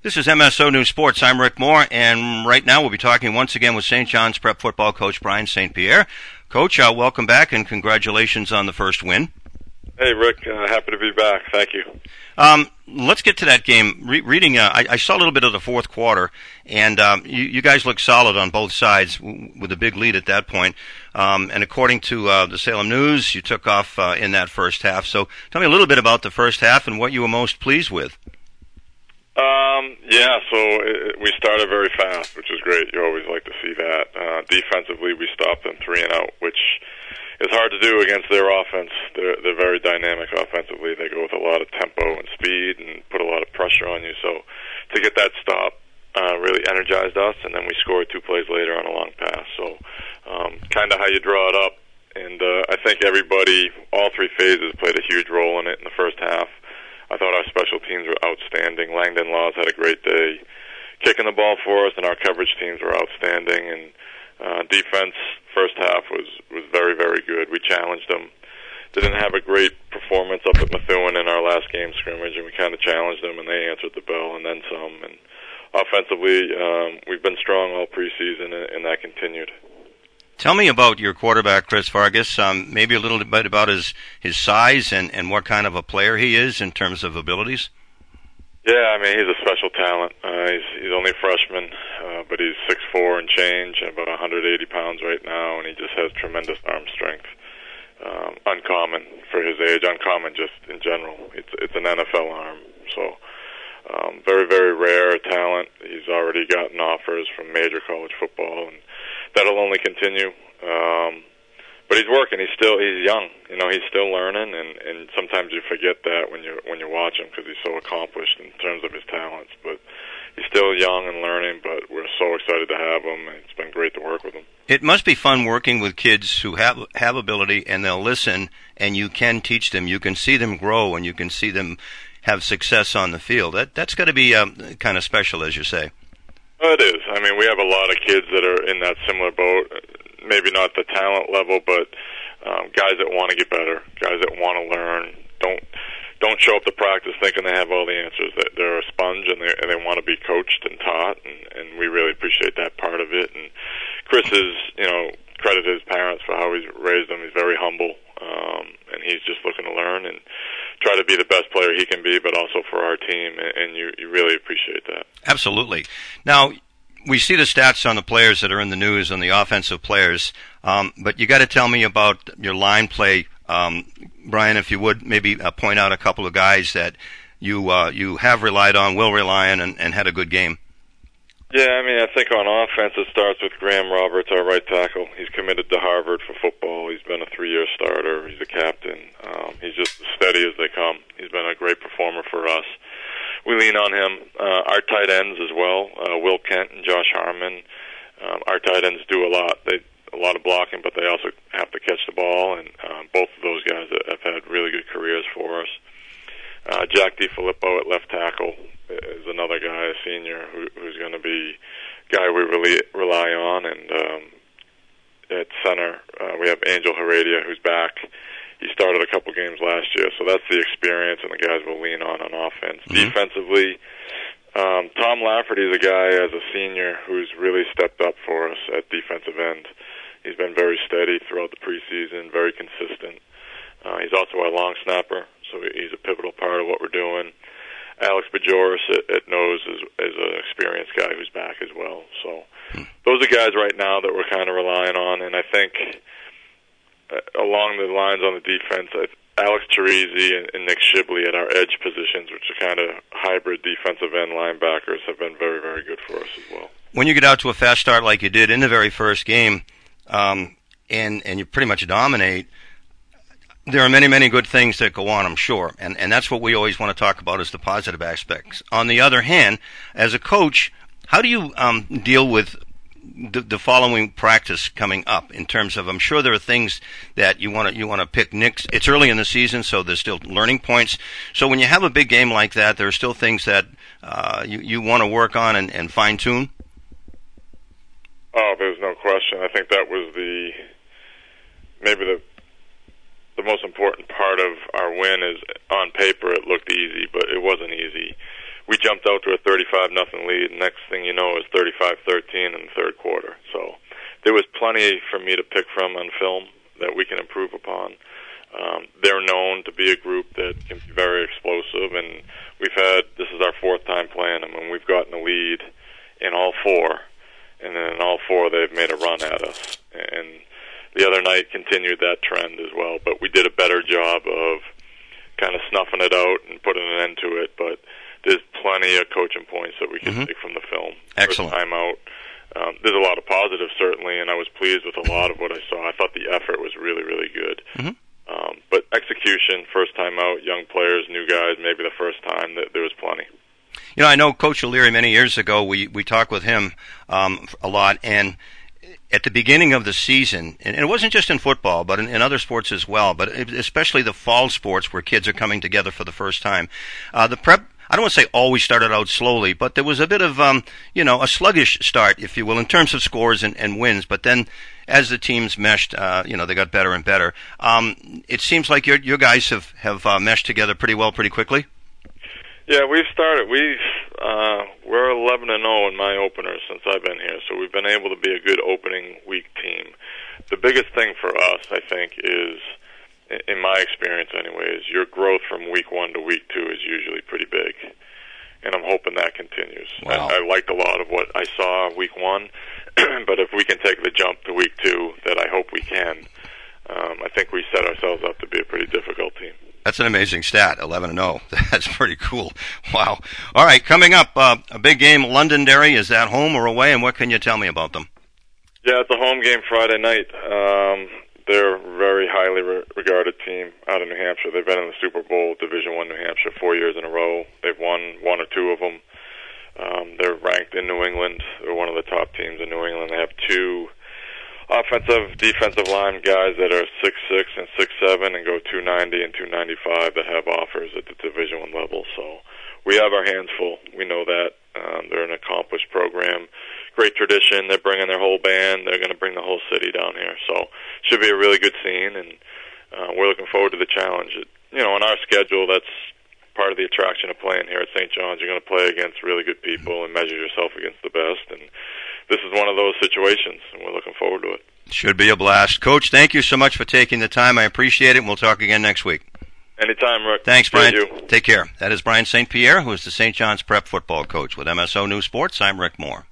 This is MSO News Sports. I'm Rick Moore, and right now we'll be talking once again with St. John's Prep football coach Brian St. Pierre. Coach, welcome back, and congratulations on the first win. Hey, Rick. Happy to be back. Thank you. Let's get to that game. I saw a little bit of the fourth quarter, and you guys looked solid on both sides with a big lead at that point. And according to the Salem News, you took off in that first half. So tell me a little bit about the first half and what you were most pleased with. We started very fast, which was great. You always like to see that. Defensively, we stopped them 3-and-out, which is hard to do against their offense. They're very dynamic offensively. They go with a lot of tempo and speed and put a lot of pressure on you. So to get that stop really energized us, and then we scored 2 plays later on a long pass. So kind of how you draw it up. And I think everybody, all 3 phases, played a huge role in it in the first half. I thought our special teams were outstanding. Langdon Laws had a great day kicking the ball for us, and our coverage teams were outstanding. And defense, first half was very, very good. We challenged them. Didn't have a great performance up at Methuen in our last game scrimmage, and we kind of challenged them, and they answered the bell and then some. And offensively, we've been strong all preseason, and that continued. Tell me about your quarterback, Chris Vargas. Maybe a little bit about his size and what kind of a player he is in terms of abilities. Yeah, I mean, he's a special talent. He's only a freshman, but he's 6'4" and change, about 180 pounds right now, and he just has tremendous arm strength. Uncommon for his age, uncommon just in general. It's an NFL arm, so very, very rare talent. He's already gotten offers from major college football, and that'll only continue. But he's working. He's young. You know, he's still learning, and sometimes you forget that when you watch him because he's so accomplished in terms of his talents. But he's still young and learning. But we're so excited to have him, and it's been great to work with him. It must be fun working with kids who have ability, and they'll listen, and you can teach them. You can see them grow, and you can see them have success on the field. That's got to be kind of special, as you say. It is. I mean, we have a lot of kids that are in that similar boat. Maybe not the talent level, but guys that want to get better, guys that want to learn. Don't show up to practice thinking they have all the answers. That they're a sponge and they want to be coached and taught, and we really appreciate that part of it. And Chris is, credit his parents for how he's raised them. He's very humble, and he's just looking to learn and try to be the best player he can be, but also for our team, and you really appreciate that. Absolutely. Now, we see the stats on the players that are in the news, on the offensive players, but you got to tell me about your line play. Brian, if you would, maybe point out a couple of guys that you have relied on, will rely on, and had a good game. Yeah, I mean, I think on offense it starts with Graham Roberts, our right tackle. He's committed to Harvard for football. He's been a 3-year starter. He's a captain. He's just as steady as they come. He's been a great performer for us. We lean on him. Our tight ends as well, Will Kent and Josh Harmon. Our tight ends do a lot. A lot of blocking, but they also have to catch the ball, and both of those guys have had really good careers for us. Jack DiFilippo at left tackle is another guy, a senior, who's going to be a guy we really rely on. And at center, we have Angel Heredia, who's back. He started a couple games last year, so that's the experience and the guys we'll lean on offense. Mm-hmm. Defensively, Tom Lafferty is a guy, as a senior, who's really stepped up for us at defensive end. He's been very steady throughout the preseason, very consistent. He's also our long snapper, so he's a pivotal part of what we're doing. Alex Bajoris at nose is an experienced guy who's back as well. So those are guys right now that we're kind of relying on, and I think along the lines on the defense, Alex Teresi and Nick Shibley at our edge positions, which are kind of hybrid defensive end linebackers, have been very, very good for us as well. When you get out to a fast start like you did in the very first game, and you pretty much dominate, there are many, many good things that go on, I'm sure, and that's what we always want to talk about, is the positive aspects. On the other hand, as a coach, how do you deal with the following practice coming up, in terms of, I'm sure there are things that you want to pick nicks. It's early in the season, so there's still learning points. So when you have a big game like that, there are still things that you want to work on and fine tune. Oh, there's no question. I think that was maybe the most important part of our win. Is on paper it looked easy, but it wasn't easy. we jumped out to a 35-0 lead. Next thing you know, it was 35-13 in the third quarter. So there was plenty for me to pick from on film that we can improve upon. They're known to be a group that can be very explosive, and this is our fourth time playing them, and we've gotten a lead in all four, and then in all four they've made a run at us. And the other night continued that trend as well, but we did a better job of kind of snuffing it out and putting an end to it. But there's plenty of coaching points that we can take from the film. Excellent. First time out. There's a lot of positives, certainly, and I was pleased with a lot of what I saw. I thought the effort was really, really good. But execution, first time out, young players, new guys, maybe the first time, there was plenty. You know, I know Coach O'Leary many years ago, we talked with him a lot, and at the beginning of the season, and it wasn't just in football, but in other sports as well, but especially the fall sports where kids are coming together for the first time, the prep, I don't want to say always started out slowly, but there was a bit of, a sluggish start, if you will, in terms of scores and wins. But then as the teams meshed, they got better and better. It seems like your guys have meshed together pretty well pretty quickly. Yeah, we've started. We're 11-0 in my openers since I've been here, so we've been able to be a good opening week team. The biggest thing for us, I think, is, in my experience anyways, your growth from week 1 to week 2 is usually pretty big, and I'm hoping that continues. Wow. I liked a lot of what I saw week 1, but if we can take the jump to week 2, that I hope we can, I think we set ourselves up to be a pretty difficult team. That's an amazing stat, 11-0. That's pretty cool. Wow. All right, coming up, a big game, Londonderry. Is that home or away, and what can you tell me about them? Yeah, it's a home game Friday night. They're a very highly regarded team out of New Hampshire. They've been in the Super Bowl, Division I New Hampshire, 4 years in a row. They've won 1 or 2 of them. They're ranked in New England. They're one of the top teams in New England. They have 2 offensive, defensive line guys that are 6'6" and 6'7" and go 290 and 295 that have offers at the Division I level. So we have our hands full. We know that. They're an accomplished program. Great tradition. They're bringing their whole band. They're going to bring the whole city down here. So should be a really good scene, and we're looking forward to the challenge. On our schedule, that's part of the attraction of playing here at St. John's. You're going to play against really good people and measure yourself against the best, and this is one of those situations, and we're looking forward to it. Should be a blast. Coach, thank you so much for taking the time. I appreciate it, and we'll talk again next week. Anytime, Rick. Thanks, Brian. Thank you. Take care. That is Brian St. Pierre, who is the St. John's Prep football coach. With MSO News Sports, I'm Rick Moore.